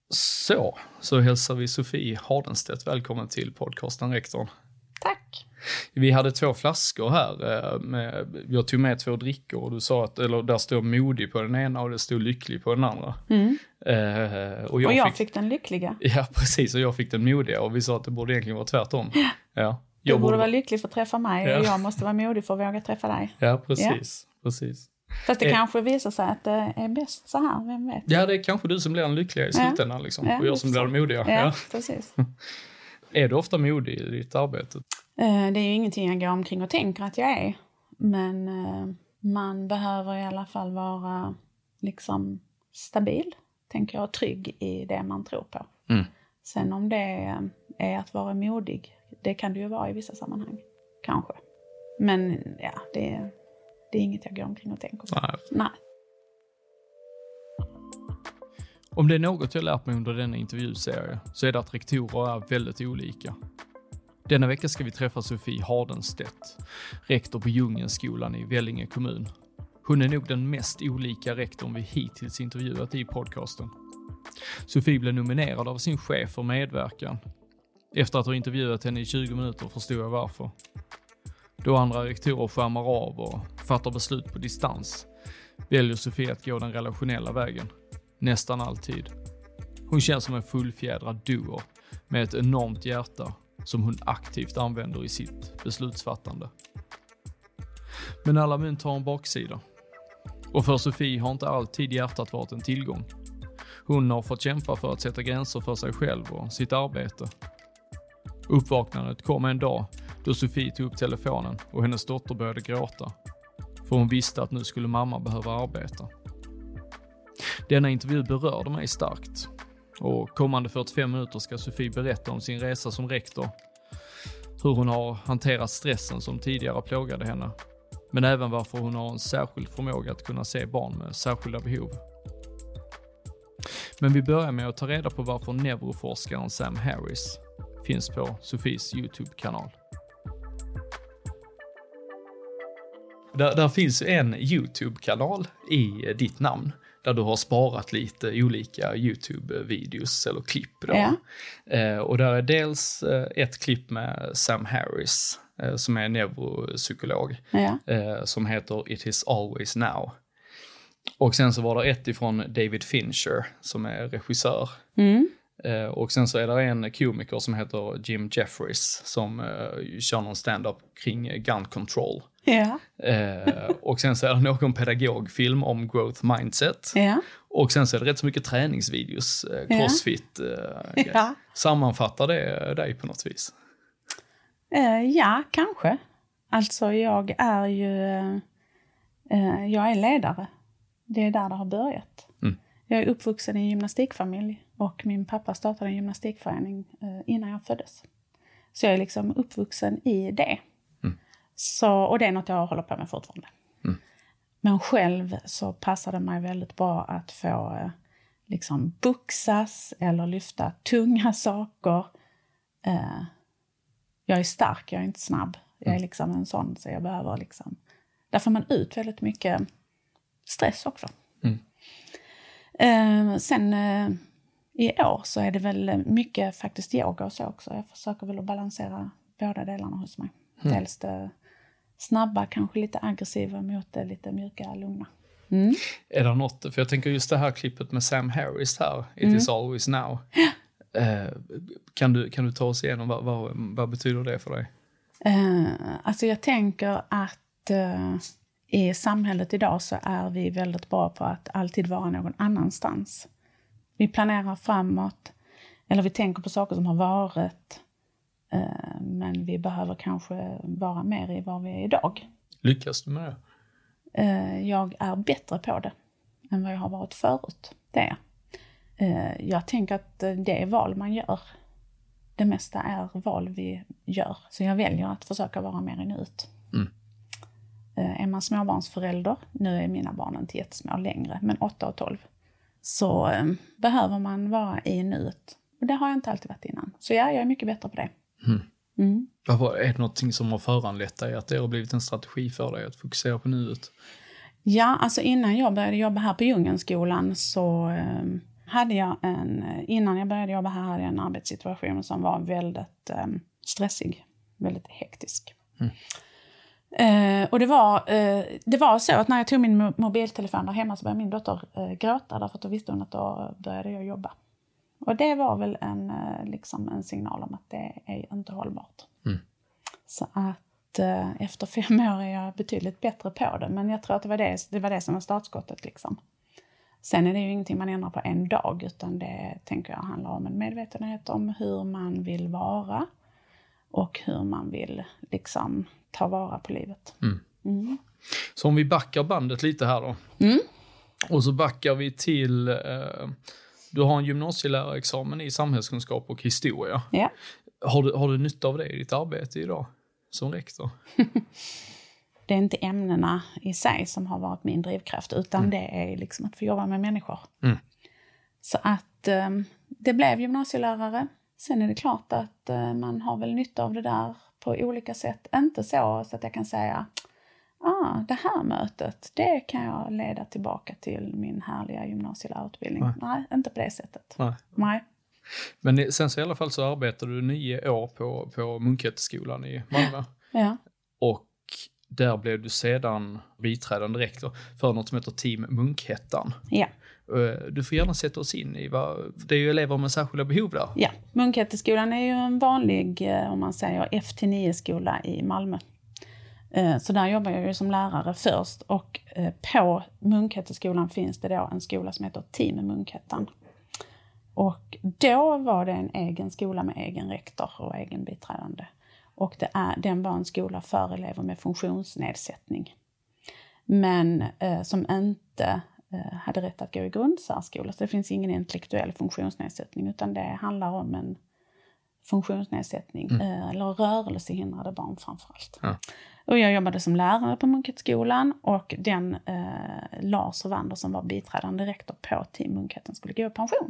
Så hälsar vi Sofie Hardenstedt välkommen till podcasten Rektorn. Tack. Vi hade 2 flaskor här. Jag tog med 2 drickor och du sa att där stod modig på den ena och det stod lycklig på den andra. Och jag fick den lyckliga. Ja, precis. Och jag fick den modiga och vi sa att det borde egentligen vara tvärtom. Ja. Du borde vara lycklig för att träffa mig och jag måste vara modig för att våga träffa dig. Ja, precis. Precis. Fast det kanske visar sig att det är bäst så här, vem vet? Ja, det är kanske du som blir den lyckliga i slutändan liksom. Och jag som blir den modiga. Ja, precis. Är du ofta modig i ditt arbete? Det är ju ingenting jag går omkring och tänker att jag är. Men man behöver i alla fall vara liksom stabil, tänker jag, trygg i det man tror på. Sen om det är att vara modig, det kan det ju vara i vissa sammanhang, kanske. Men ja, det är inget jag går omkring och tänker på. Nej. Om det är något jag lärt mig under denna intervjuserie så är det att rektorer är väldigt olika. Denna vecka ska vi träffa Sofie Hardenstedt, rektor på Djungelskolan i Vellinge kommun. Hon är nog den mest olika rektorn vi hittills intervjuat i podcasten. Sofie blev nominerad av sin chef för medverkan. Efter att ha intervjuat henne i 20 minuter förstod jag varför. Då andra rektorer skärmar av och fattar beslut på distans väljer Sofie att gå den relationella vägen. Nästan alltid. Hon känns som en fullfjädrad duo med ett enormt hjärta som hon aktivt använder i sitt beslutsfattande. Men alla mynt har en baksida. Och för Sofie har inte alltid hjärtat varit en tillgång. Hon har fått kämpa för att sätta gränser för sig själv och sitt arbete. Uppvaknandet kom en dag då Sofie tog upp telefonen och hennes dotter började gråta. För hon visste att nu skulle mamma behöva arbeta. Denna intervju berörde mig starkt. Och kommande 45 minuter ska Sofie berätta om sin resa som rektor. Hur hon har hanterat stressen som tidigare plågade henne. Men även varför hon har en särskild förmåga att kunna se barn med särskilda behov. Men vi börjar med att ta reda på varför neuroforskaren Sam Harris finns på Sofies YouTube-kanal. Där finns en YouTube-kanal i ditt namn. Där du har sparat lite olika YouTube-videos eller klipp. Då. Ja. Och där är dels ett klipp med Sam Harris som är neuropsykolog. Ja. Som heter It is always now. Och sen så var det ett ifrån David Fincher som är regissör. Och sen så är det en komiker som heter Jim Jeffries som kör någon stand-up kring gun control. Ja. Och sen så är det någon pedagogfilm om growth mindset. Ja. Och sen så är det rätt så mycket träningsvideos, crossfit. Ja. Sammanfattar det dig på något vis? Ja, kanske. Alltså jag är ledare. Det är där det har börjat. Jag är uppvuxen i en gymnastikfamilj och min pappa startade en gymnastikförening innan jag föddes. Så jag är liksom uppvuxen i det. Och det är något jag håller på med fortfarande. Men själv så passar det mig väldigt bra att få liksom boxas eller lyfta tunga saker. Jag är stark, jag är inte snabb. Jag är liksom en sån, så jag behöver liksom... Där får man ut väldigt mycket stress också. Sen i år så är det väl mycket faktiskt yoga och så också. Jag försöker väl att balansera båda delarna hos mig. Dels det snabba, kanske lite aggressiva mot det lite mjuka, lugna. Är det något, för jag tänker just det här klippet med Sam Harris här, It is always now. Kan du ta oss igenom, vad betyder det för dig? Alltså jag tänker att i samhället idag så är vi väldigt bra på att alltid vara någon annanstans. Vi planerar framåt, eller vi tänker på saker som har varit, men vi behöver kanske vara mer i vad vi är idag. Lyckas du med det? Jag är bättre på det än vad jag har varit förut. Det. Jag tänker att det är val man gör. Det mesta är val vi gör. Så jag väljer att försöka vara mer i nuet. Är man småbarnsförälder, nu är mina barn inte jättesmå längre, men 8 och 12, så behöver man vara i nuet. Och det har jag inte alltid varit innan. Så ja, jag är mycket bättre på det. Är det någonting som har föranlett dig att det har blivit en strategi för dig att fokusera på nuet? Ja, alltså innan jag började jobba här på Djungelskolan så hade jag innan jag började jobba här hade jag en arbetssituation som var väldigt stressig, väldigt hektisk. Och det var så att när jag tog min mobiltelefon där hemma så började min dotter gråta, därför att då visste hon att då började jag jobba. Och det var väl en signal om att det är inte hållbart. Så att efter 5 år är jag betydligt bättre på det. Men jag tror att det var det som var startskottet liksom. Sen är det ju ingenting man ändrar på en dag, utan det tänker jag handlar om en medvetenhet om hur man vill vara och hur man vill liksom ta vara på livet. Så om vi backar bandet lite här då. Och så backar vi till, du har en gymnasielärarexamen i samhällskunskap och historia. Ja. Har du nytta av det i ditt arbete idag som rektor? Det är inte ämnena i sig som har varit min drivkraft, utan det är liksom att få jobba med människor. Så att det blev gymnasielärare. Sen är det klart att man har väl nytta av det där på olika sätt. Inte så att jag kan säga, det här mötet, det kan jag leda tillbaka till min härliga gymnasielärarutbildning. Nej, inte på det sättet. Nej. Men sen så i alla fall så arbetar du 9 år på Munkhätteskolan i Malmö. Ja. Och där blev du sedan biträdande rektor för något som heter Team Munkhättan. Ja. Du får gärna sätta oss in i det är ju elever med särskilda behov där. Ja, Munkhätteskolan är ju en vanlig, om man säger, F-9-skola i Malmö. Så där jobbar jag ju som lärare först, och på Munkhätteskolan finns det då en skola som heter Team Munkhättan. Och då var det en egen skola med egen rektor och egen biträdande. Och den var en skola för elever med funktionsnedsättning. Men som inte hade rätt att gå i grundsärskola. Så det finns ingen intellektuell funktionsnedsättning, utan det handlar om en funktionsnedsättning eller rörelsehindrade barn framförallt. Ja. Och jag jobbade som lärare på Munkhätteskolan, och den Lars Rövander som var biträdande rektor på Team Munkhättan skulle gå i pension.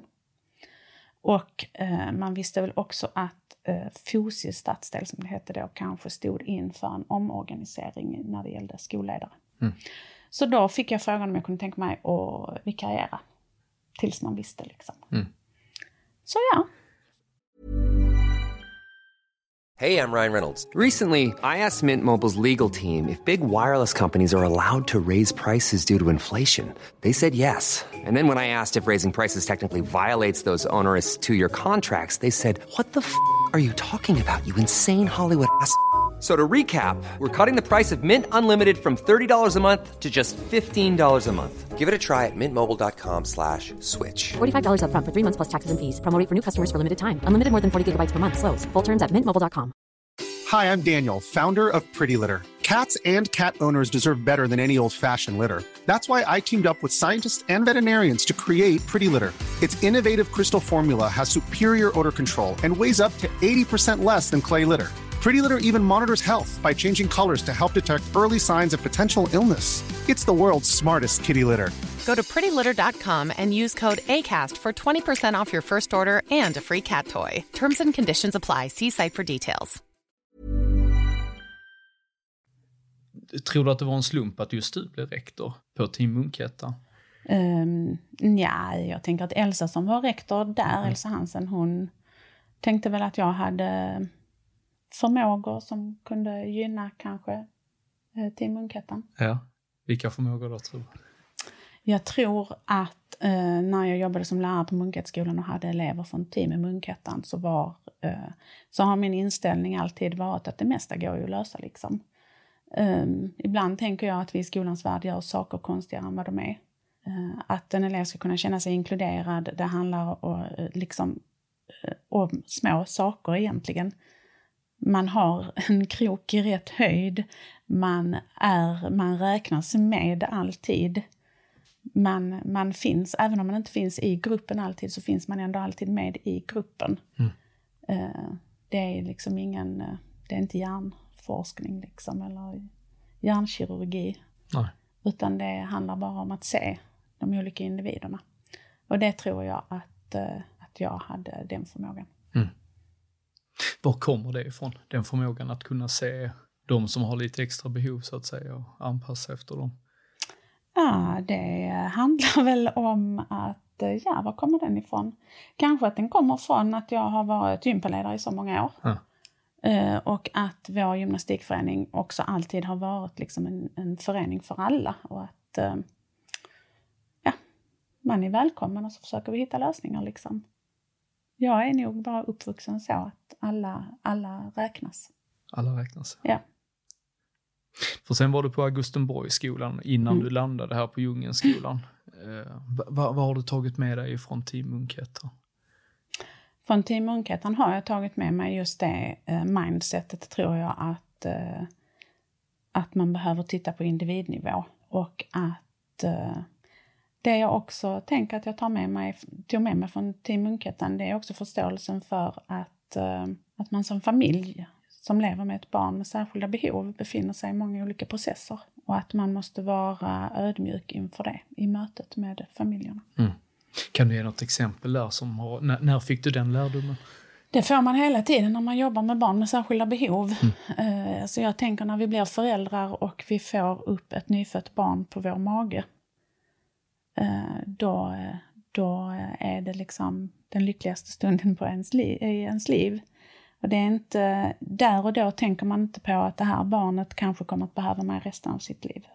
Och man visste väl också att Fosie stadsdel, som det hette då, kanske stod inför en omorganisering när det gällde skolledare. Så då fick jag frågan om jag kunde tänka mig att vikariera tills man visste liksom. Så ja. Hey, I'm Ryan Reynolds. Recently, I asked Mint Mobile's legal team if big wireless companies are allowed to raise prices due to inflation. They said yes. And then when I asked if raising prices technically violates those onerous 2-year contracts, they said, "What the f*** are you talking about, you insane Hollywood ass?" So to recap, we're cutting the price of Mint Unlimited from $30 a month to just $15 a month. Give it a try at mintmobile.com/switch. $45 up front for 3 months plus taxes and fees. Promo rate for new customers for limited time. Unlimited more than 40 gigabytes per month. Slows full terms at mintmobile.com. Hi, I'm Daniel, founder of Pretty Litter. Cats and cat owners deserve better than any old-fashioned litter. That's why I teamed up with scientists and veterinarians to create Pretty Litter. Its innovative crystal formula has superior odor control and weighs up to 80% less than clay litter. Pretty Litter even monitors health by changing colors to help detect early signs of potential illness. It's the world's smartest kitty litter. Go to prettylitter.com and use code ACAST for 20% off your first order and a free cat toy. Terms and conditions apply. See site for details. Tror du att det var en slump att just du blev rektor på Team Munkhättan? Nej, jag tänker att Elsa som var rektor där, Elsa Hansen, hon tänkte väl att jag hade förmågor som kunde gynna kanske Team Munkhättan. Ja, vilka förmågor då tror du? Jag tror att när jag jobbade som lärare på Munkhätteskolan och hade elever från Team Munkhättan så har min inställning alltid varit att det mesta går ju att lösa liksom. Ibland tänker jag att vi i skolans värld gör saker konstigare än vad de är. Att en elev ska kunna känna sig inkluderad, det handlar om små saker egentligen. Man har en krok i rätt höjd, man räknas med alltid. Man finns, även om man inte finns i gruppen alltid, så finns man ändå alltid med i gruppen. Det är liksom det är inte hjärnforskning liksom, eller hjärnkirurgi. Nej. Utan det handlar bara om att se de olika individerna. Och det tror jag att jag hade den förmågan. Var kommer det ifrån? Den förmågan att kunna se de som har lite extra behov så att säga och anpassa efter dem? Ja, det handlar väl om att var kommer den ifrån? Kanske att den kommer från att jag har varit gympaledare i så många år. Och att vår gymnastikförening också alltid har varit liksom en förening för alla. Och att man är välkommen och så försöker vi hitta lösningar liksom. Jag är nog bara uppvuxen så att alla räknas. Alla räknas? Ja. För sen var du på Augustenborgsskolan innan du landade här på Djungelskolan. Vad har du tagit med dig från Team Munkhyttan? Från Team Munkhyttan har jag tagit med mig just det mindsetet, tror jag, att man behöver titta på individnivå. Och att det jag också tänker att jag tog med mig från Team Munkhyttan, det är också förståelsen för att man som familj som lever med ett barn med särskilda behov befinner sig i många olika processer. Och att man måste vara ödmjuk inför det i mötet med familjerna. Kan du ge något exempel där när fick du den lärdomen? Det får man hela tiden när man jobbar med barn med särskilda behov. Så jag tänker när vi blir föräldrar och vi får upp ett nyfött barn på vår mage. Då är det liksom den lyckligaste stunden i ens liv. Och det är inte, där och då tänker man inte på att det här barnet kanske kommer att behöva mig resten av sitt liv.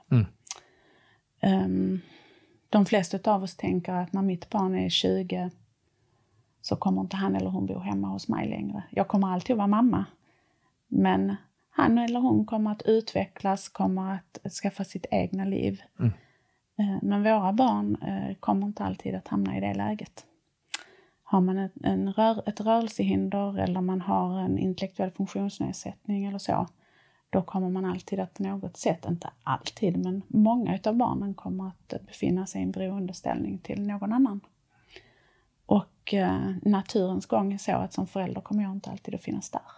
De flesta av oss tänker att när mitt barn är 20 så kommer inte han eller hon bo hemma hos mig längre. Jag kommer alltid vara mamma. Men han eller hon kommer att utvecklas, kommer att skaffa sitt egna liv. Men våra barn kommer inte alltid att hamna i det läget. Har man ett rörelsehinder eller man har en intellektuell funktionsnedsättning eller så, då kommer man alltid att på något sätt, inte alltid, men många av barnen kommer att befinna sig i en beroendeställning till någon annan. Och naturens gång är så att som förälder kommer jag inte alltid att finnas där.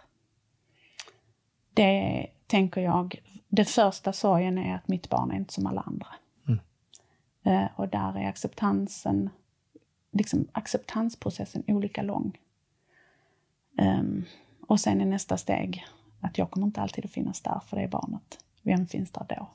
Det tänker jag, det första sorgen är att mitt barn är inte som alla andra. Och där är acceptansprocessen olika lång. Och sen är nästa steg att jag kommer inte alltid att finnas där för det barnet. Vem finns där då?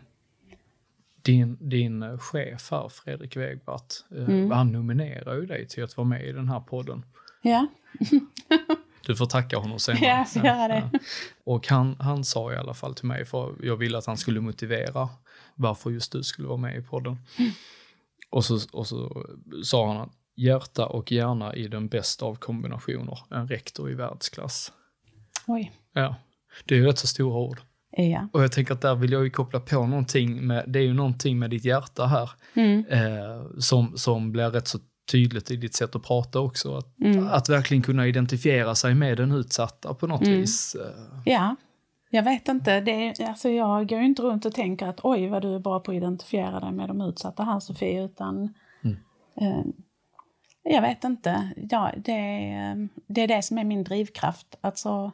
Din chef här, Fredrik Wegbart, han nominerar ju dig till att vara med i den här podden. Ja. Du får tacka honom senare. Ja, jag får göra det. Och han sa i alla fall till mig, för jag ville att han skulle motivera varför just du skulle vara med i podden. Och så sa han att hjärta och hjärna i den bästa av kombinationer. En rektor i världsklass. Oj. Ja, det är ju rätt så stora ord. Ja. Och jag tänker att där vill jag ju koppla på någonting med, det är ju någonting med ditt hjärta här som blir rätt så tydligt i ditt sätt att prata också. Att verkligen kunna identifiera sig med den utsatta på något vis. Ja, jag vet inte. Jag går ju inte runt och tänker att oj vad du är bra på att identifiera dig med de utsatta här, Sofie, utan jag vet inte. Ja, det är det som är min drivkraft. Alltså,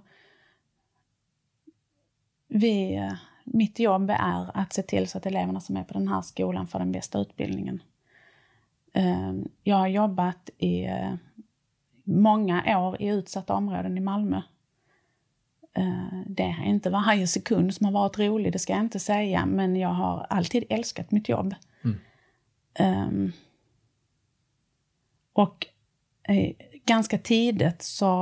mitt jobb är att se till så att eleverna som är på den här skolan får den bästa utbildningen. Jag har jobbat i många år i utsatta områden i Malmö. Det är inte varje sekund som har varit rolig, det ska jag inte säga, men jag har alltid älskat mitt jobb. Och ganska tidigt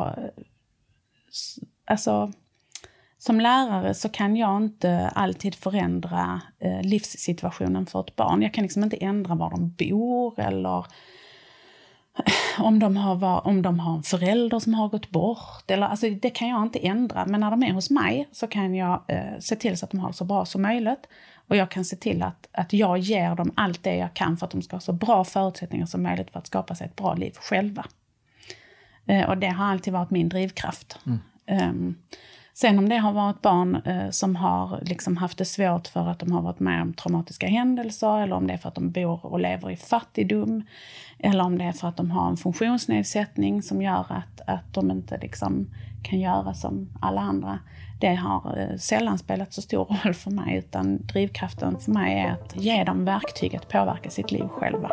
som lärare så kan jag inte alltid förändra livssituationen för ett barn. Jag kan liksom inte ändra var de bor eller om de har en förälder som har gått bort. Alltså det kan jag inte ändra. Men när de är hos mig så kan jag se till så att de har det så bra som möjligt. Och jag kan se till att jag ger dem allt det jag kan för att de ska ha så bra förutsättningar som möjligt för att skapa sig ett bra liv själva. Och det har alltid varit min drivkraft. Sen om det har varit barn som har liksom haft det svårt för att de har varit med om traumatiska händelser, eller om det är för att de bor och lever i fattigdom, eller om det är för att de har en funktionsnedsättning som gör att de inte liksom kan göra som alla andra. Det har sällan spelat så stor roll för mig, utan drivkraften för mig är att ge dem verktyg att påverka sitt liv själva.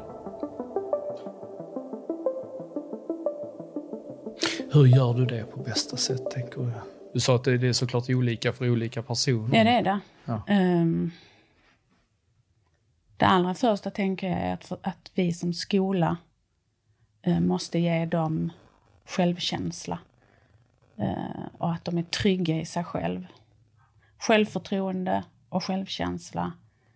Hur gör du det på bästa sätt, tänker du? Du sa att det är såklart olika för olika personer. Ja, det är det. Ja. Det allra första tänker jag är att vi som skola måste ge dem självkänsla. Och att de är trygga i sig själv. Självförtroende och självkänsla.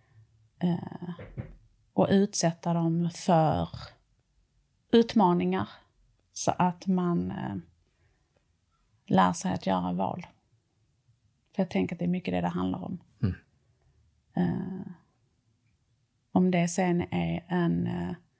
Och utsätta dem för utmaningar. Så att man lär sig att göra val. För jag tänker att det är mycket det handlar om. Om det sen är en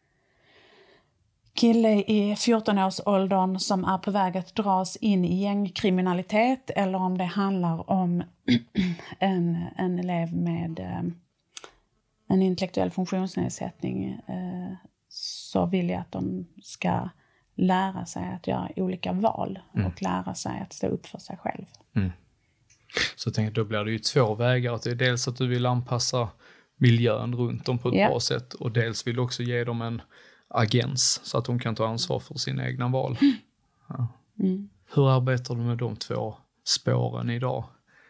kille i 14-årsåldern som är på väg att dras in i gängkriminalitet, eller om det handlar om en elev med en intellektuell funktionsnedsättning, så vill jag att de ska lära sig att göra olika val och lära sig att stå upp för sig själv. Så jag tänker, då blir det ju två vägar. Att det är dels att du vill anpassa miljön runt dem på ett bra sätt, och dels vill du också ge dem en agens så att de kan ta ansvar för sina egna val. Ja. Hur arbetar du med de två spåren idag?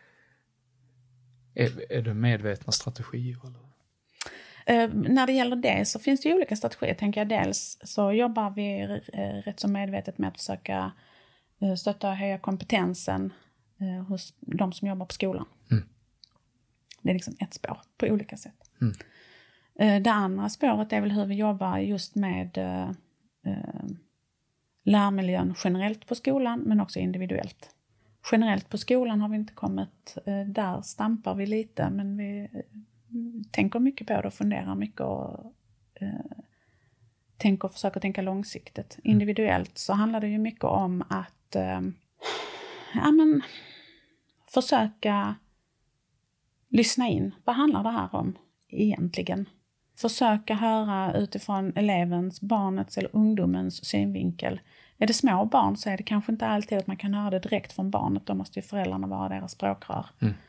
Är det medvetna strategier? Eller? När det gäller det så finns det ju olika strategier. Tänker jag. Dels så jobbar vi rätt så medvetet med att försöka stötta och höja kompetensen hos de som jobbar på skolan. Det är liksom ett spår på olika sätt. Det andra spåret är väl hur vi jobbar just med lärmiljön generellt på skolan, men också individuellt. Generellt på skolan har vi inte kommit, där stampar vi lite, men vi tänker mycket på det och funderar mycket och försöker tänka långsiktigt. Individuellt så handlar det ju mycket om att försöka lyssna in. Vad handlar det här om egentligen? Försöka höra utifrån elevens, barnets eller ungdomens synvinkel. Är det små barn så är det kanske inte alltid att man kan höra det direkt från barnet. Då måste ju föräldrarna vara deras språkrör.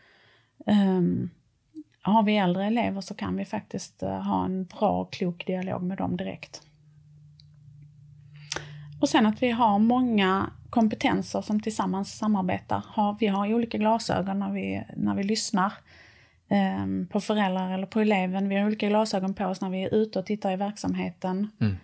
Har vi äldre elever så kan vi faktiskt ha en bra och klok dialog med dem direkt. Och sen att vi har många kompetenser som tillsammans samarbetar. Vi har olika glasögon när vi lyssnar på föräldrar eller på eleven. Vi har olika glasögon på oss när vi är ute och tittar i verksamheten.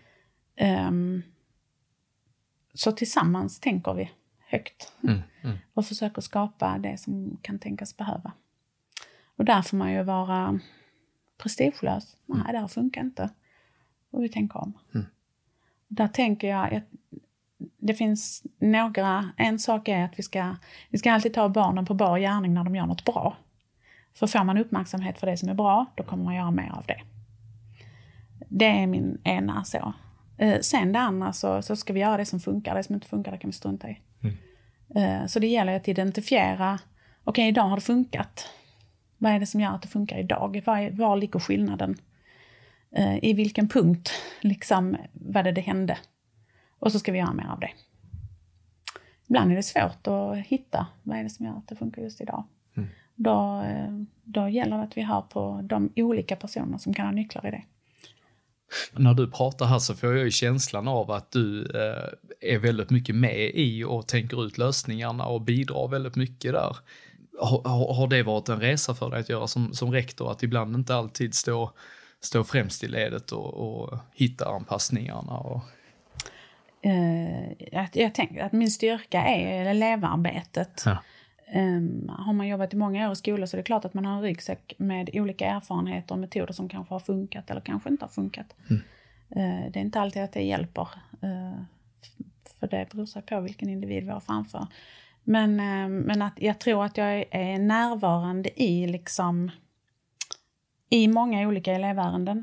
Så tillsammans tänker vi högt och försöker skapa det som kan tänkas behöva. Och där får man ju vara prestigelös. Nej, det här funkar inte. Och vi tänker om. Där tänker jag att det finns en sak är att vi ska alltid ta barnen på bar gärning när de gör något bra. För får man uppmärksamhet för det som är bra, då kommer man göra mer av det. Det är min ena så. Sen det andra så ska vi göra det som funkar. Det som inte funkar, det kan vi strunta i. Så det gäller att identifiera, okej, idag har det funkat. Vad är det som gör att det funkar idag? Var ligger skillnaden? I vilken punkt liksom var det hände? Och så ska vi göra mer av det. Ibland är det svårt att hitta vad är det som gör att det funkar just idag. Då gäller det att vi hör på de olika personer som kan ha nycklar i det. När du pratar här så får jag ju känslan av att du är väldigt mycket med i och tänker ut lösningarna och bidrar väldigt mycket där. Har det varit en resa för dig att göra som rektor, att ibland inte alltid stå främst i ledet och hitta anpassningarna? Jag tänker att min styrka är elevarbetet. Ja. Har man jobbat i många år i skolan så är det klart att man har en ryggsäck med olika erfarenheter och metoder som kanske har funkat eller kanske inte har funkat. Det är inte alltid att det hjälper. För det beror sig på vilken individ vi har framför. Men att jag tror att jag är närvarande i många olika elevärenden.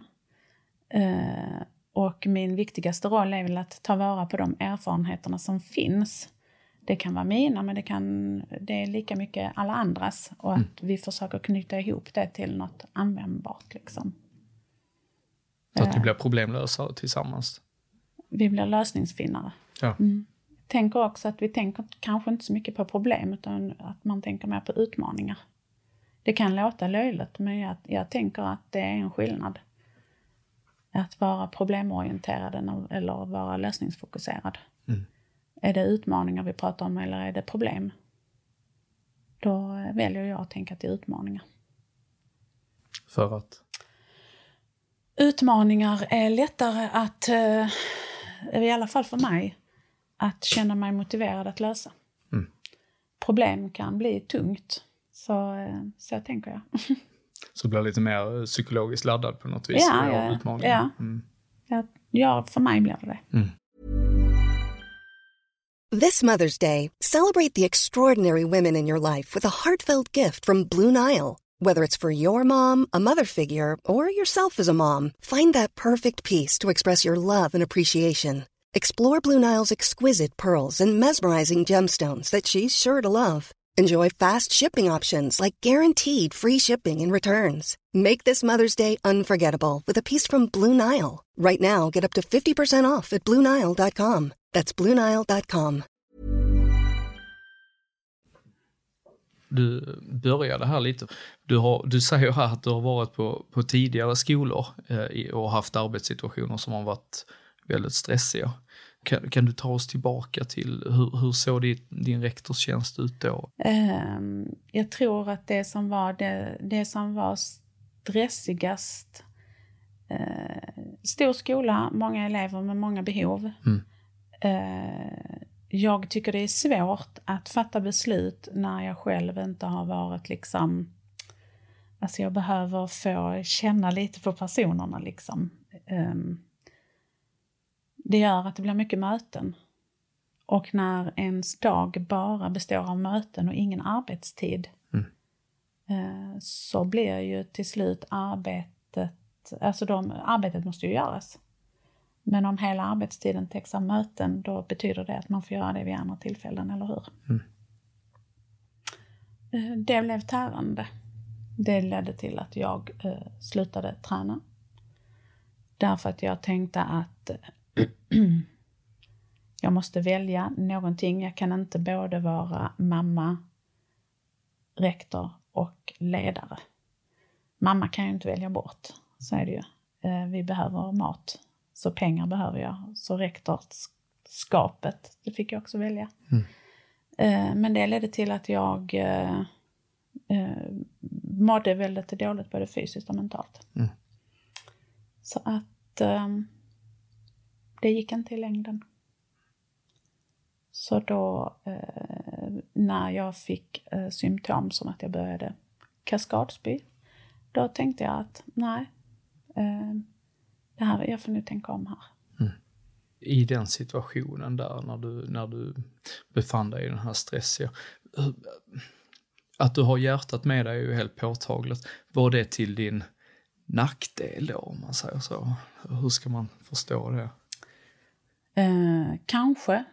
Och min viktigaste roll är väl att ta vara på de erfarenheterna som finns. Det kan vara mina, men det är lika mycket alla andras. Och att vi försöker knyta ihop det till något användbart. Liksom. Så att vi blir problemlösare tillsammans? Vi blir lösningsfinnare. Ja. Jag tänker också att vi tänker kanske inte så mycket på problem, utan att man tänker mer på utmaningar. Det kan låta löjligt, men jag tänker att det är en skillnad. Att vara problemorienterad eller vara lösningsfokuserad. Är det utmaningar vi pratar om eller är det problem? Då väljer jag att tänka att det är utmaningar. För att? Utmaningar är lättare att, i alla fall för mig, att känna mig motiverad att lösa. Problem kan bli tungt, så tänker jag. Så blir lite mer psykologiskt laddad på något vis. Ja, för mig blir det. This Mother's Day, celebrate the extraordinary women in your life with a heartfelt gift from Blue Nile. Whether it's for your mom, a mother figure, or yourself as a mom, find that perfect piece to express your love and appreciation. Explore Blue Nile's exquisite pearls and mesmerizing gemstones that she's sure to love. Enjoy fast shipping options like guaranteed free shipping and returns. Make this Mother's Day unforgettable with a piece from Blue Nile. Right now, get up to 50% off at BlueNile.com. That's BlueNile.com. Du började här lite. Du säger här att du har varit på tidigare skolor och haft arbetssituationer som har varit väldigt stressiga. Kan du ta oss tillbaka till hur såg din rektorstjänst ut då? Jag tror att det som var stressigast, stor skola, många elever med många behov. Jag tycker det är svårt att fatta beslut när jag själv inte har varit liksom, alltså jag behöver få känna lite på personerna liksom. Det gör att det blir mycket möten. Och när ens dag bara består av möten och ingen arbetstid, så blir ju till slut arbetet måste ju göras. Men om hela arbetstiden täcks av möten, då betyder det att man får göra det vid andra tillfällen, eller hur? Det blev tärande. Det ledde till att jag slutade träna. Därför att jag tänkte att jag måste välja någonting. Jag kan inte både vara mamma, rektor och ledare. Mamma kan ju inte välja bort, så är det ju. Vi behöver mat, så pengar behöver jag. Så rektorskapet, det fick jag också välja. Men det ledde till att jag mådde väldigt dåligt, både fysiskt och mentalt. Så att det gick inte i längden. Så då när jag fick symptom som att jag började kaskadspy, då tänkte jag att nej, det här, jag får nu tänka om här. I den situationen där när du befann dig i den här stressiga, att du har hjärtat med dig är ju helt påtagligt. Var det till din nackdel då, om man säger så? Hur ska man förstå det? Kanske.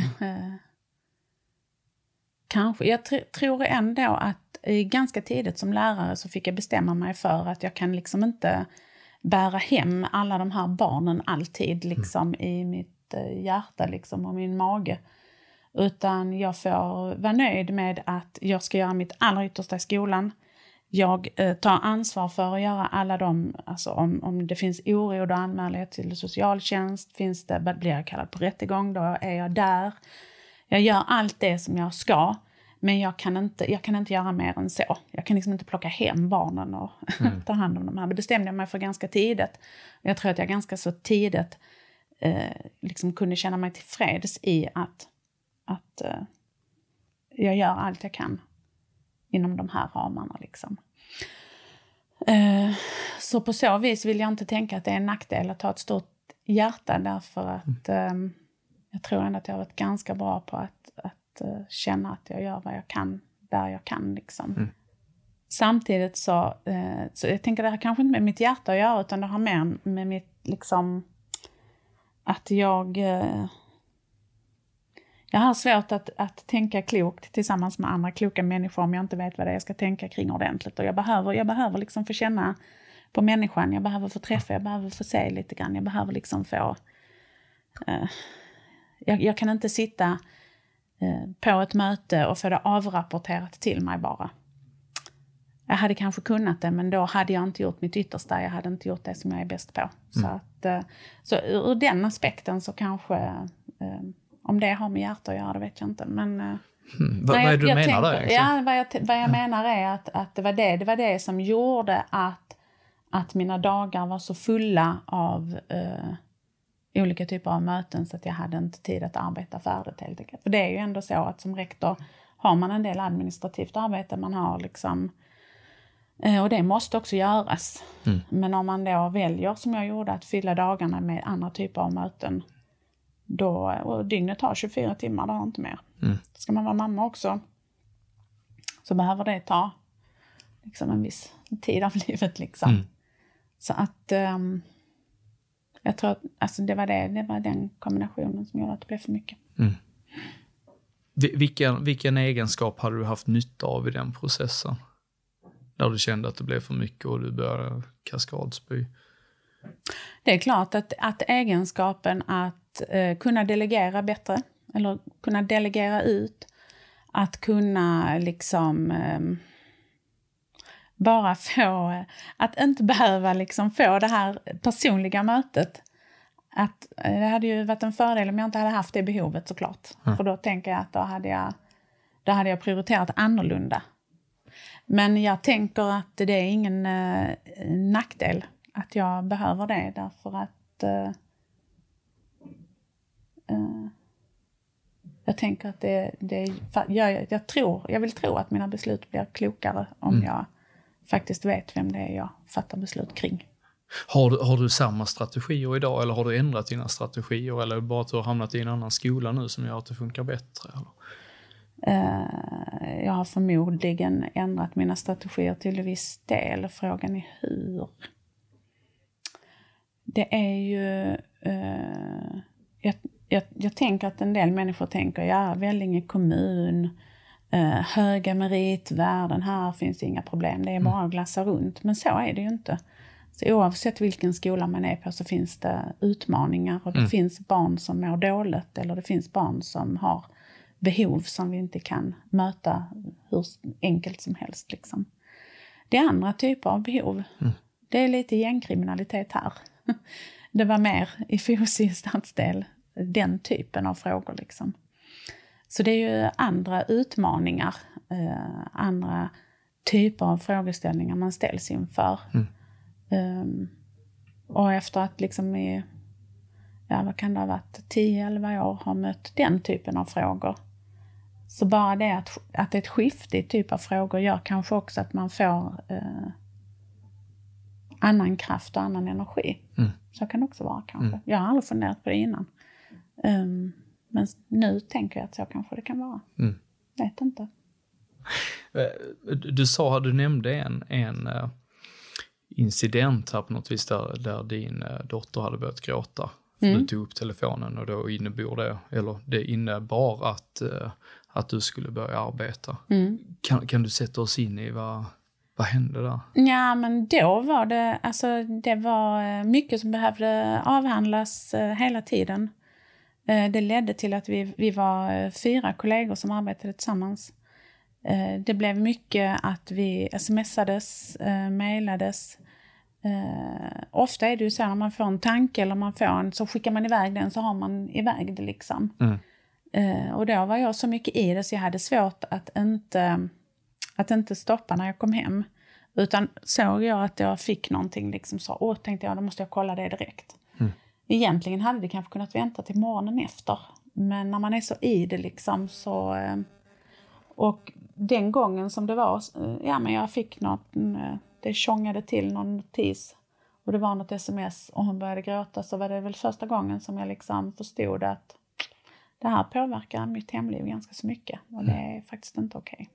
Kanske. Jag tror ändå att ganska tidigt som lärare så fick jag bestämma mig för att jag kan liksom inte bära hem alla de här barnen alltid liksom i mitt hjärta liksom och min mage. Utan jag får vara nöjd med att jag ska göra mitt allra yttersta i skolan. Jag tar ansvar för att göra alla de, alltså om det finns oro, då anmäler jag till socialtjänst. Blir jag kallad på rättegång, då är jag där. Jag gör allt det som jag ska, men jag kan inte göra mer än så. Jag kan liksom inte plocka hem barnen och ta hand om dem här. Det bestämde jag mig för ganska tidigt. Jag tror att jag ganska så tidigt liksom kunde känna mig tillfreds i att jag gör allt jag kan inom de här ramarna liksom. Så på så vis vill jag inte tänka att det är en nackdel att ha ett stort hjärta, därför att jag tror ändå att jag har varit ganska bra på att känna att jag gör vad jag kan där jag kan liksom. Samtidigt så jag tänker det här kanske inte med mitt hjärta att göra, utan det har mer med mitt liksom att jag har svårt att tänka klokt tillsammans med andra kloka människor om jag inte vet vad det är jag ska tänka kring ordentligt. Och jag behöver liksom få känna på människan. Jag behöver få träffa, jag behöver få se lite grann. Jag behöver liksom få... Jag kan inte sitta på ett möte och få det avrapporterat till mig bara. Jag hade kanske kunnat det, men då hade jag inte gjort mitt yttersta. Jag hade inte gjort det som jag är bäst på. Så ur den aspekten så kanske... Om det har med hjärta att göra, det vet jag inte. Men, vad är det du menar där? Ja, vad jag menar är att det var det som gjorde att att mina dagar var så fulla av olika typer av möten så att jag hade inte tid att arbeta färdigt helt enkelt. För det är ju ändå så att som rektor har man en del administrativt arbete. Man har liksom, och det måste också göras. Men om man då väljer som jag gjorde att fylla dagarna med andra typer av möten, då, och dygnet har 24 timmar, det har inte mer. Ska man vara mamma också så behöver det ta liksom en viss tid av livet liksom. Så att jag tror att alltså det var den kombinationen som gjorde att det blev för mycket. Vilken egenskap hade du haft nytta av i den processen? När du kände att det blev för mycket och du började kaskadspy? Det är klart att egenskapen att kunna delegera bättre, eller kunna delegera ut, att kunna liksom bara få, att inte behöva liksom få det här personliga mötet. Att det hade ju varit en fördel om jag inte hade haft det behovet såklart. För då tänker jag att då hade jag prioriterat annorlunda. Men jag tänker att det är ingen nackdel att jag behöver det, därför att jag tänker att jag vill tro att mina beslut blir klokare om jag faktiskt vet vem det är jag fattar beslut kring. Har du samma strategier idag, eller har du ändrat dina strategier, eller bara att du har hamnat i en annan skola nu som gör att det funkar bättre? Eller? Jag har förmodligen ändrat mina strategier till viss del. Frågan är hur. Det är ju jag tänker att en del människor tänker Vellinge kommun, höga meritvärden, här finns inga problem, det är bara att glassa runt. Men så är det ju inte. Så oavsett vilken skola man är på så finns det utmaningar, och det finns barn som mår dåligt, eller det finns barn som har behov som vi inte kan möta hur enkelt som helst liksom. Det är andra typer av behov. Det är lite gängkriminalitet här. Det var mer i Fosie stadsdel, den typen av frågor liksom. Så det är ju andra utmaningar, andra typer av frågeställningar man ställs inför. Och efter att liksom i, vad kan det ha varit, 10-11 år har mött den typen av frågor. Så bara det att ett skifte i typ av frågor gör kanske också att man får annan kraft och annan energi. Så kan det också vara kanske. Jag har aldrig funderat på det innan. Men nu tänker jag att så kanske det kan vara. Vet inte. Du nämnde en incident här på något vis där din dotter hade börjat gråta. Du tog upp telefonen och då det innebar att du skulle börja arbeta. Kan du sätta oss in i vad hände där? Ja, men då var det var mycket som behövde avhandlas hela tiden. Det ledde till att vi var 4 kollegor som arbetade tillsammans. Det blev mycket att vi smsades, mejlades. Ofta är det ju så när man får en tanke eller man får så skickar man iväg den, så har man iväg det liksom. Och då var jag så mycket i det så jag hade svårt att inte stoppa när jag kom hem. Utan såg jag att jag fick någonting liksom så, tänkte jag, då måste jag kolla det direkt. Egentligen hade det kanske kunnat vänta till morgonen efter. Men när man är så i det liksom så... Och den gången som det var, men jag fick något, det tjongade till någon notis. Och det var något sms och hon började gråta, så var det väl första gången som jag liksom förstod att det här påverkar mitt hemliv ganska så mycket. Och det är faktiskt inte okej.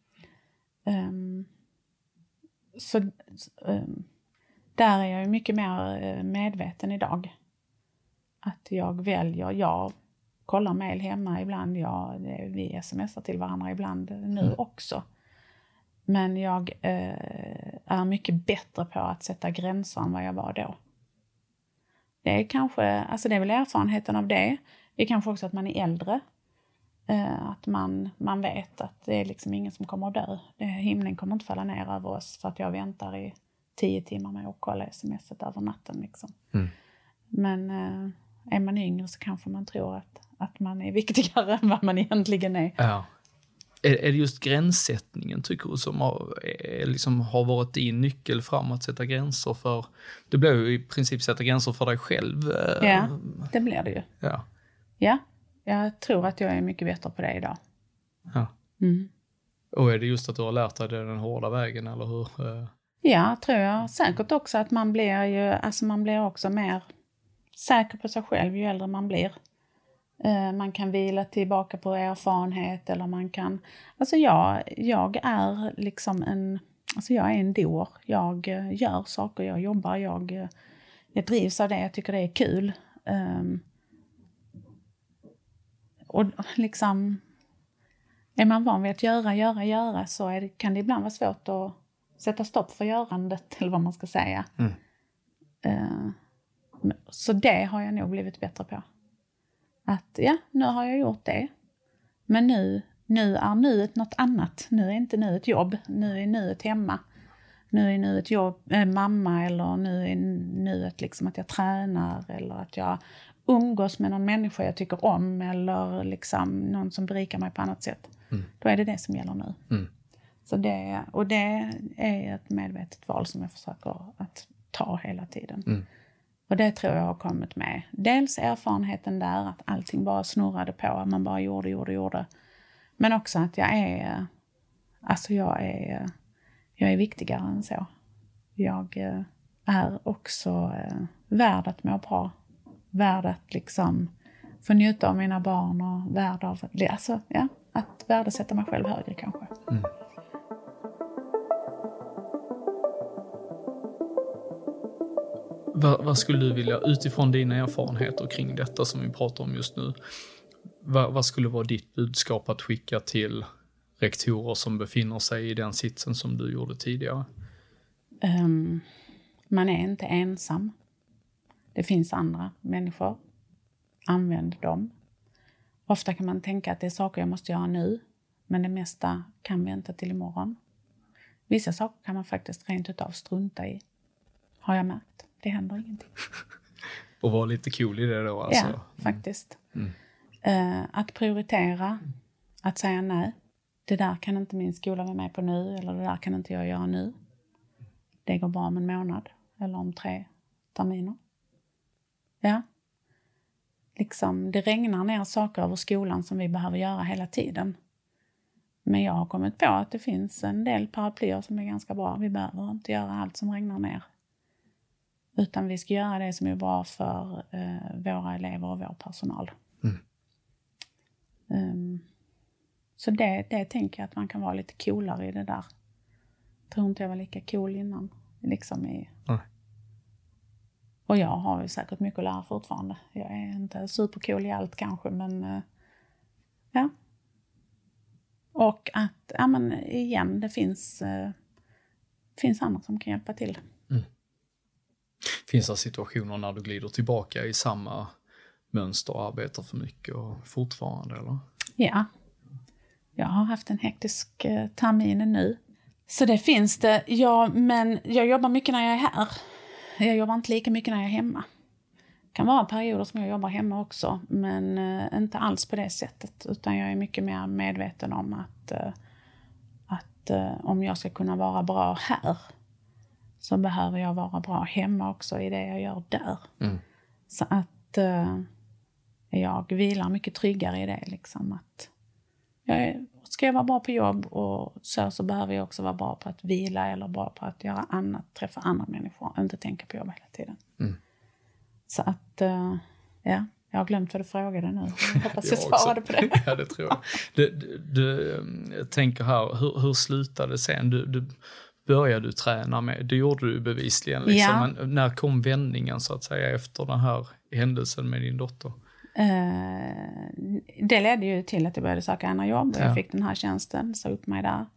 Där är jag ju mycket mer medveten idag. Att jag kollar mejl hemma ibland. Vi smsar till varandra ibland nu också. Men jag är mycket bättre på att sätta gränser än vad jag var då. Det är kanske, det är väl erfarenheten av det. Det är kanske också att man är äldre. Att man vet att det är liksom ingen som kommer att dö. Himlen kommer inte falla ner över oss för att jag väntar i 10 timmar med att kolla sms:et över natten liksom. Men är man yngre så kanske man tror att man är viktigare än vad man egentligen är. Ja. Är det just gränssättningen tycker du som har varit din nyckel fram att sätta gränser för? Det blir ju i princip sätta gränser för dig själv. Ja, det blir det ju. Ja, jag tror att jag är mycket bättre på det idag. Ja. Och är det just att du har lärt dig den hårda vägen eller hur? Ja, tror jag. Säkert också att man blir också mer säker på sig själv ju äldre man blir. Man kan vila tillbaka på erfarenhet eller man kan... Alltså jag är liksom jag är en dår. Jag gör saker, jag jobbar, jag drivs av det. Jag tycker det är kul. Och liksom... Är man van vid att göra så kan det ibland vara svårt att sätta stopp för görandet eller vad man ska säga. Så det har jag nog blivit bättre på. Att nu har jag gjort det. Men nu är nuet något annat. Nu är inte nuet jobb. Nu är nuet hemma. Nu är nuet jobb, mamma eller nu är nuet liksom att jag tränar eller att jag umgås med någon människa jag tycker om eller liksom någon som berikar mig på annat sätt. Då är det som gäller nu. Så det är ett medvetet val som jag försöker att ta hela tiden. Och det tror jag har kommit med. Dels erfarenheten där att allting bara snurrade på. Man bara gjorde. Men också att jag är viktigare än så. Jag är också värd att må bra. Värd att liksom få njuta av mina barn och värd av att värdesätta mig själv högre kanske. Vad skulle du vilja, utifrån dina erfarenheter kring detta som vi pratar om just nu, vad skulle vara ditt budskap att skicka till rektorer som befinner sig i den sitsen som du gjorde tidigare? Man är inte ensam. Det finns andra människor. Använd dem. Ofta kan man tänka att det är saker jag måste göra nu, men det mesta kan vi inte till imorgon. Vissa saker kan man faktiskt rent utav strunta i. Har jag märkt. Det händer ingenting. Och vara lite cool i det då alltså. Ja, faktiskt. Att prioritera. Att säga nej. Det där kan inte min skola vara med på nu. Eller det där kan inte jag göra nu. Det går bra om en månad. Eller om 3 terminer. Ja. Liksom, det regnar ner saker över skolan som vi behöver göra hela tiden. Men jag har kommit på att det finns en del paraplyer som är ganska bra. Vi behöver inte göra allt som regnar ner. Utan vi ska göra det som är bra för våra elever och vår personal. Så det tänker jag att man kan vara lite coolare i det där. Jag tror inte jag var lika cool innan. Liksom Och jag har ju säkert mycket att lära fortfarande. Jag är inte supercool i allt kanske, men ja. Och att, igen, det finns andra som kan hjälpa till. Finns det situationer när du glider tillbaka i samma mönster och arbetar för mycket och fortfarande, eller? Ja. Jag har haft en hektisk termin nu. Så det finns det. Ja, men jag jobbar mycket när jag är här. Jag jobbar inte lika mycket när jag är hemma. Det kan vara perioder som jag jobbar hemma också. Men inte alls på det sättet. Utan jag är mycket mer medveten om att om jag ska kunna vara bra här, så behöver jag vara bra hemma också i det jag gör där. Så att jag vilar mycket tryggare i det. Liksom, att ska jag vara bra på jobb och så behöver jag också vara bra på att vila eller bra på att göra annat, träffa andra människor och inte tänka på jobb hela tiden. Så att, jag har glömt vad du frågade nu. Jag hoppas jag svarade på det. Ja, det tror jag. Du tänker här, hur slutade det sen? Du började du träna med, det gjorde du bevisligen. Liksom. Ja. Men när kom vändningen så att säga efter den här händelsen med din dotter? Det ledde ju till att jag började söka andra jobb. Jag fick den här tjänsten, sa upp mig där.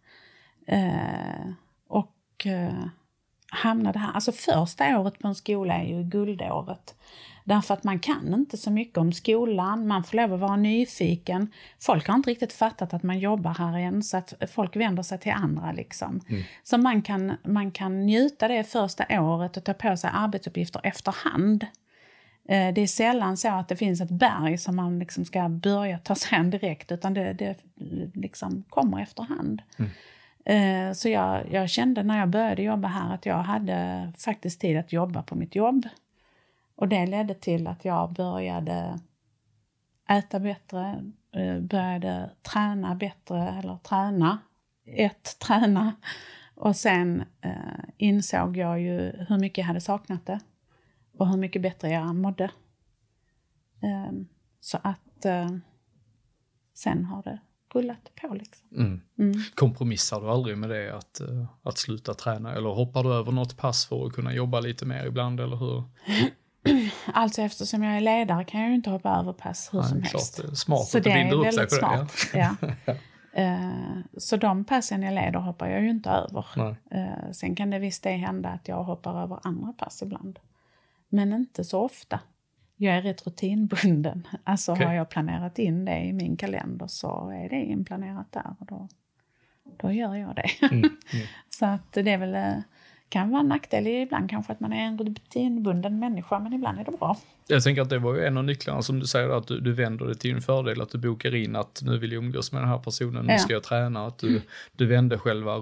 Och hamnade här. Alltså första året på en skola är ju guldåret. Därför att man kan inte så mycket om skolan. Man får lov att vara nyfiken. Folk har inte riktigt fattat att man jobbar här än. Så att folk vänder sig till andra liksom. Så man kan njuta det första året och ta på sig arbetsuppgifter efterhand. Det är sällan så att det finns ett berg som man liksom ska börja ta sig an direkt, utan det liksom kommer efterhand. Så jag kände när jag började jobba här att jag hade faktiskt tid att jobba på mitt jobb. Och det ledde till att jag började äta bättre, började träna bättre, eller träna. Och sen insåg jag ju hur mycket jag hade saknat det. Och hur mycket bättre jag mådde. Så att sen har det rullat på liksom. Kompromissar du aldrig med det att sluta träna? Eller hoppar du över något pass för att kunna jobba lite mer ibland, eller hur? Alltså eftersom jag är ledare kan jag ju inte hoppa över pass hur som helst. Det är smart så att du binder upp sig på smart. det. Ja. Så de passen jag leder hoppar jag ju inte över. Sen kan det visst hända att jag hoppar över andra pass ibland. Men inte så ofta. Jag är rätt rutinbunden. Alltså har jag planerat in det i min kalender så är det inplanerat där. Och då gör jag det. Så att det är väl, kan vara en nackdel ibland kanske att man är en rutinbunden människa. Men ibland är det bra. Jag tänker att det var ju en av nycklarna som du säger, att du vänder det till din fördel. Att du bokar in att nu vill jag umgås med den här personen. Nu ska jag träna. Att du vänder själva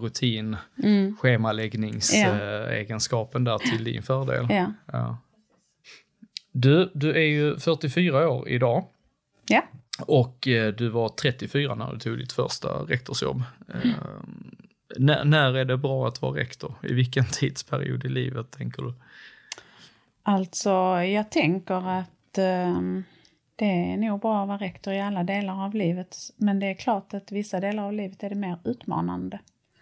schemaläggningsegenskapen där till din fördel. Ja. Du är ju 44 år idag. Ja. Och du var 34 när du tog ditt första rektorsjobb. När är det bra att vara rektor? I vilken tidsperiod i livet tänker du? Alltså jag tänker att det är nog bra att vara rektor i alla delar av livet. Men det är klart att vissa delar av livet är det mer utmanande.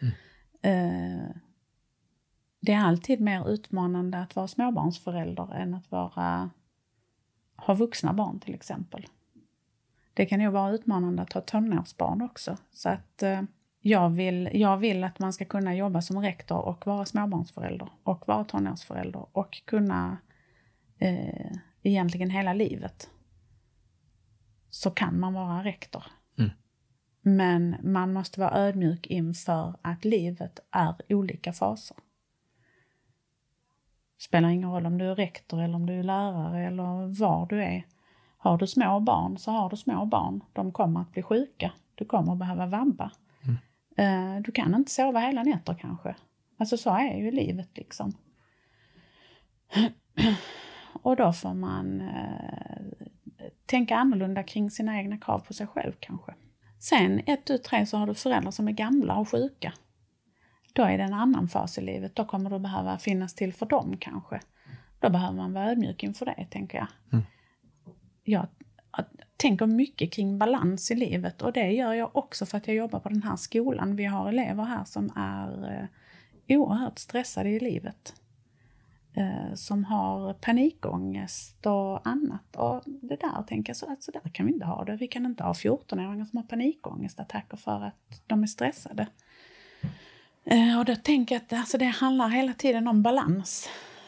Det är alltid mer utmanande att vara småbarnsförälder än att ha vuxna barn till exempel. Det kan ju vara utmanande att ha tonårsbarn också. Så att jag vill att man ska kunna jobba som rektor och vara småbarnsförälder och vara tonårsförälder och kunna egentligen hela livet. Så kan man vara rektor. Men man måste vara ödmjuk inför att livet är olika faser. Spelar ingen roll om du är rektor eller om du är lärare eller var du är. Har du små barn så har du små barn. De kommer att bli sjuka. Du kommer att behöva vabba. Du kan inte sova hela nätter kanske. Alltså så är ju livet liksom. Och då får man tänka annorlunda kring sina egna krav på sig själv kanske. Sen 1-3 så har du föräldrar som är gamla och sjuka. Då är det en annan fas i livet. Då kommer du behöva finnas till för dem kanske. Då behöver man vara ödmjuk inför det, tänker jag. Jag tänker mycket kring balans i livet. Och det gör jag också för att jag jobbar på den här skolan. Vi har elever här som är oerhört stressade i livet. Som har panikångest och annat. Och det där tänker jag så där kan vi inte ha det. Vi kan inte ha 14-åringar som har panikångestattacker för att de är stressade. Och då tänker jag att alltså, det handlar hela tiden om balans.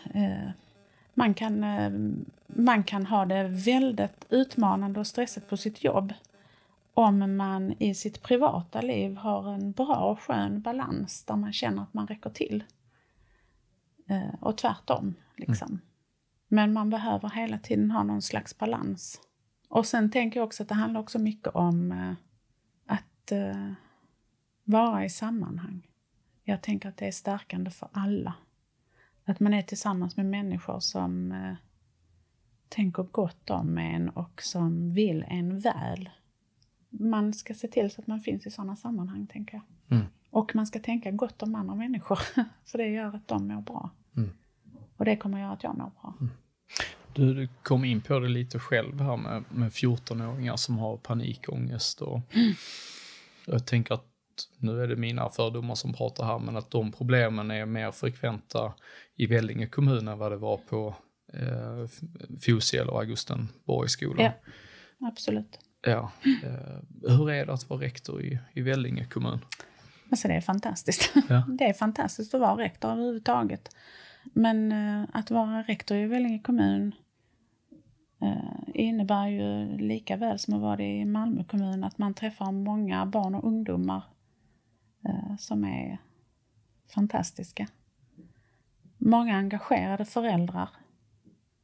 Man kan ha det väldigt utmanande och stressigt på sitt jobb om man i sitt privata liv har en bra och skön balans där man känner att man räcker till. Och tvärtom liksom. Men man behöver hela tiden ha någon slags balans. Och sen tänker jag också att det handlar också mycket om att vara i sammanhang. Jag tänker att det är stärkande för alla. Att man är tillsammans med människor som tänker gott om en och som vill en väl. Man ska se till så att man finns i sådana sammanhang, tänker jag. Och man ska tänka gott om andra människor. För det gör att de mår bra. Och det kommer göra att jag mår bra. Du kom in på det lite själv här med 14-åringar som har panikångest. Och jag tänker att nu är det mina fördomar som pratar här, men att de problemen är mer frekventa i Vellinge kommun än vad det var på Fosie eller Augustenborgsskolan. Ja, absolut. Ja. Hur är det att vara rektor i Vellinge kommun? Alltså det är fantastiskt. Ja. Det är fantastiskt att vara rektor överhuvudtaget. Men att vara rektor i Vellinge kommun innebär ju lika väl som att vara det i Malmö kommun att man träffar många barn och ungdomar som är fantastiska. Många engagerade föräldrar.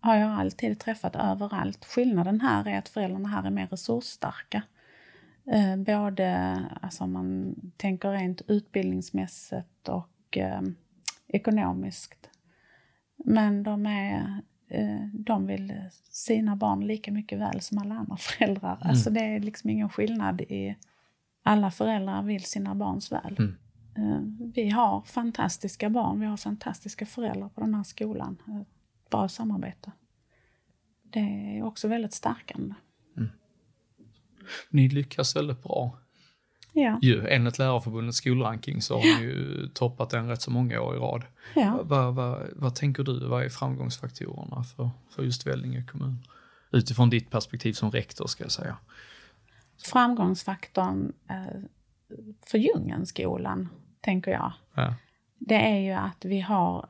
har jag alltid träffat överallt. Skillnaden här är att föräldrarna här är mer resursstarka. Både alltså man tänker rent utbildningsmässigt och ekonomiskt. Men de vill sina barn lika mycket väl som alla andra föräldrar. Alltså det är liksom ingen skillnad i... Alla föräldrar vill sina barns väl. Vi har fantastiska barn, vi har fantastiska föräldrar på den här skolan. Bra samarbete. Det är också väldigt stärkande. Ni lyckas väldigt bra. Ja. Enligt Lärarförbundets skolranking så har ni ju toppat den rätt så många år i rad. Ja. Vad tänker du, vad är framgångsfaktorerna för just Vellinge kommun? Utifrån ditt perspektiv som rektor ska jag säga. Framgångsfaktorn för Ljungenskolan, tänker jag. Ja. Det är ju att vi har,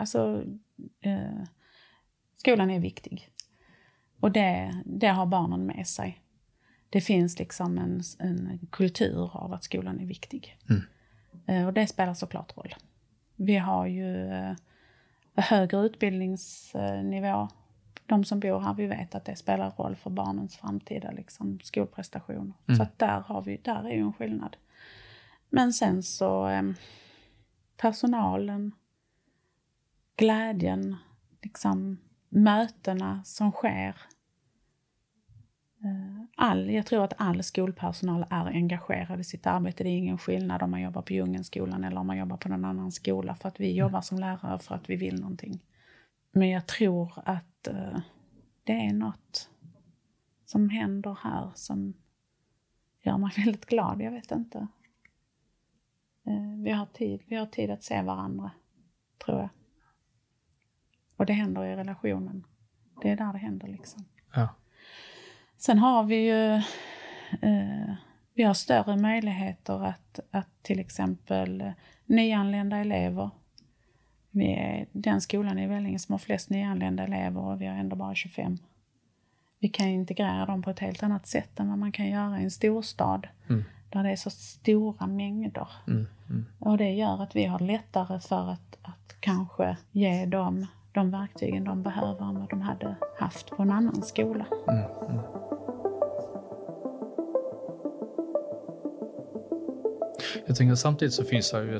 skolan är viktig. Och det har barnen med sig. Det finns liksom en kultur av att skolan är viktig. Och det spelar såklart roll. Vi har ju högre utbildningsnivå. De som bor här, vi vet att det spelar roll för barnens framtida liksom, skolprestationer. Så att där är ju en skillnad. Men sen så personalen, glädjen, liksom mötena som sker. Jag tror att all skolpersonal är engagerad i sitt arbete. Det är ingen skillnad om man jobbar på Ljungenskolan eller om man jobbar på någon annan skola. För att vi jobbar som lärare för att vi vill någonting. Men jag tror att det är något som händer här som gör mig väldigt glad. Jag vet inte. Vi har tid att se varandra, tror jag. Och det händer i relationen. Det är där det händer liksom. Ja. Sen har vi ju vi har större möjligheter att till exempel nyanlända elever. Vi är den skolan i Vellinge som har flest nyanlända elever och vi har ändå bara 25. Vi kan integrera dem på ett helt annat sätt än vad man kan göra i en storstad. Där det är så stora mängder. Och det gör att vi har lättare för att kanske ge dem de verktygen de behöver än vad de hade haft på en annan skola. Jag tänker samtidigt så finns det ju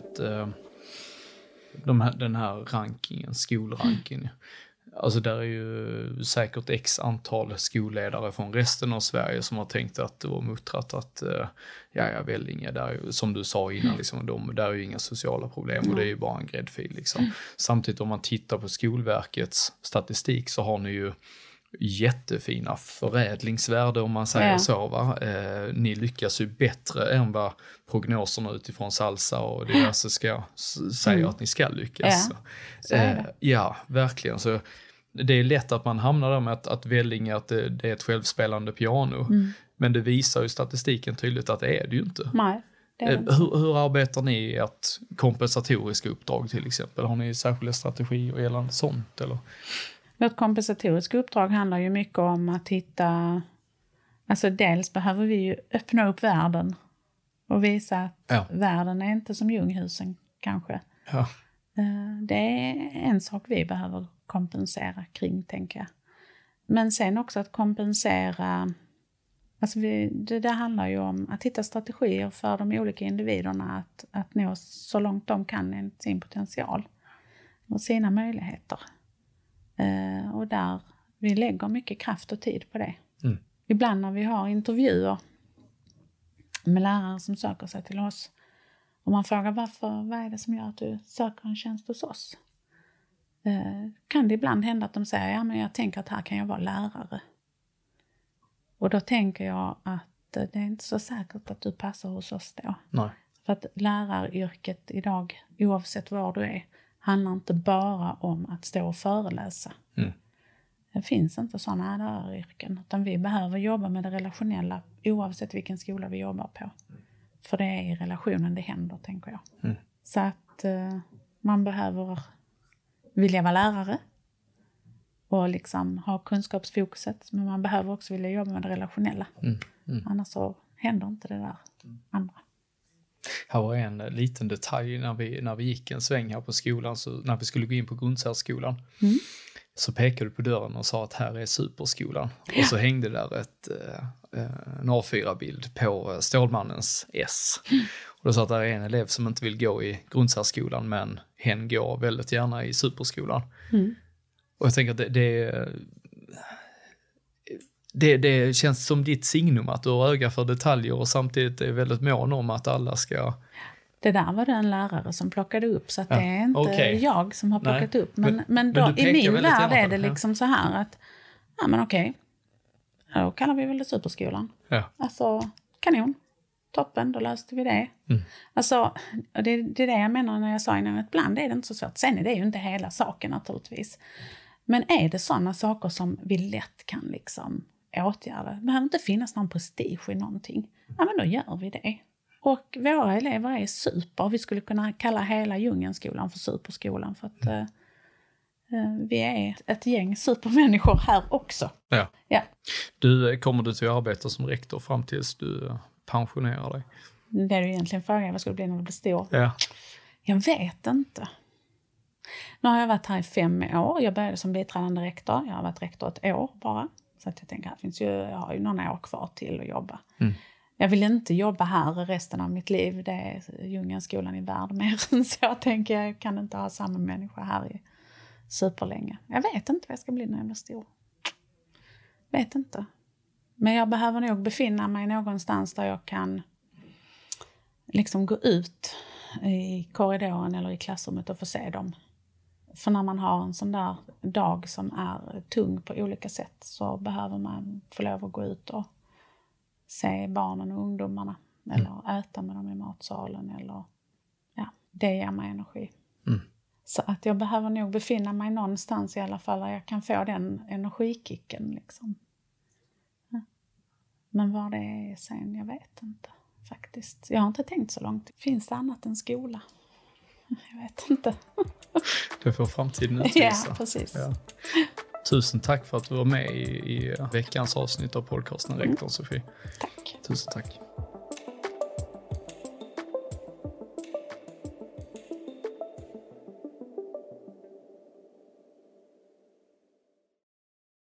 den här rankingen, skolrankingen. Alltså där är ju säkert x antal skolledare från resten av Sverige som har tänkt att och muttrat att Vellinge, där som du sa innan, liksom, där är ju inga sociala problem och det är ju bara en gräddfil. Liksom. Samtidigt om man tittar på Skolverkets statistik så har ni ju jättefina förädlingsvärde om man säger så va. Ni lyckas ju bättre än vad prognoserna utifrån Salsa och diverse ska säga att ni ska lyckas. Ja, verkligen. Så det är lätt att man hamnar där med att Vellinge, att det är ett självspelande piano. Men det visar ju statistiken tydligt att det är det ju inte. Nej, det är det. Hur arbetar ni i ett kompensatoriska uppdrag till exempel? Har ni särskilda strategier gällande sånt eller? Vårt kompensatoriska uppdrag handlar ju mycket om att hitta... Alltså dels behöver vi ju öppna upp världen och visa att världen är inte som Ljunghusen kanske. Ja. Det är en sak vi behöver kompensera kring, tänker jag. Men sen också att kompensera... Alltså det handlar ju om att hitta strategier för de olika individerna att nå så långt de kan enligt sin potential och sina möjligheter. Och där vi lägger mycket kraft och tid på det. Ibland när vi har intervjuer med lärare som söker sig till oss och man frågar vad är det som gör att du söker en tjänst hos oss? Kan det ibland hända att de säger men jag tänker att här kan jag vara lärare. Och då tänker jag att det är inte så säkert att du passar hos oss då. Nej. För att läraryrket idag, oavsett var du är, handlar inte bara om att stå och föreläsa. Det finns inte sådana läraryrken. Utan vi behöver jobba med det relationella oavsett vilken skola vi jobbar på. För det är i relationen det händer, tänker jag. Så att man behöver vilja vara lärare. Och liksom ha kunskapsfokuset. Men man behöver också vilja jobba med det relationella. Annars så händer inte det där andra. Här var en liten detalj när vi gick en sväng här på skolan, så när vi skulle gå in på grundsärskolan. Så pekade du på dörren och sa att här är superskolan. Och så hängde där en A4-bild på Stålmannens S. Och då sa att det är en elev som inte vill gå i grundsärskolan, men hen går väldigt gärna i superskolan. Och jag tänker att det känns som ditt signum att du har öga för detaljer och samtidigt är väldigt mån om att alla ska... Det där var det en lärare som plockade upp, så att det är inte jag som har plockat upp. Men då, i min värld är det liksom så här att, ja men okej, då kallar vi väl det superskolan. Ja. Alltså, kanon, toppen, då löste vi det. Alltså, det är det jag menar när jag sa innan, att ibland är det inte så svårt. Sen är det ju inte hela saken naturligtvis. Men är det sådana saker som vi lätt kan liksom åtgärda, det behöver inte finnas någon prestige i någonting. Ja men då gör vi det. Och våra elever är super. Vi skulle kunna kalla hela Djungelskolan för superskolan. För att vi är ett gäng supermänniskor här också. Ja. Kommer du till att arbeta som rektor fram tills du pensionerar dig? Det är ju egentligen frågan. Vad skulle det bli när du blir stor? Ja. Jag vet inte. Nu har jag varit här i 5 år. Jag började som biträdande rektor. Jag har varit rektor 1 år bara. Så att jag tänker att jag har ju några år kvar till att jobba. Jag vill inte jobba här resten av mitt liv. Det är Djungelskolan i värld mer än så. Jag tänker jag kan inte ha samma människa här i superlänge. Jag vet inte vad jag ska bli när jag blir stor. Vet inte. Men jag behöver nog befinna mig någonstans där jag kan liksom gå ut i korridoren eller i klassrummet och få se dem. För när man har en sån där dag som är tung på olika sätt så behöver man få lov att gå ut och se barnen och ungdomarna. Eller äta med dem i matsalen. Eller, det ger mig energi. Så att jag behöver nog befinna mig någonstans i alla fall där jag kan få den energikicken. Liksom. Ja. Men vad det är sen, jag vet inte faktiskt. Jag har inte tänkt så långt. Finns det annat än skola? Jag vet inte. Det får framtiden utvisa. Ja, precis. Ja. Tusen tack för att du var med i veckans avsnitt av podcasten Rektorn, Sofie. Tack. Tusen tack.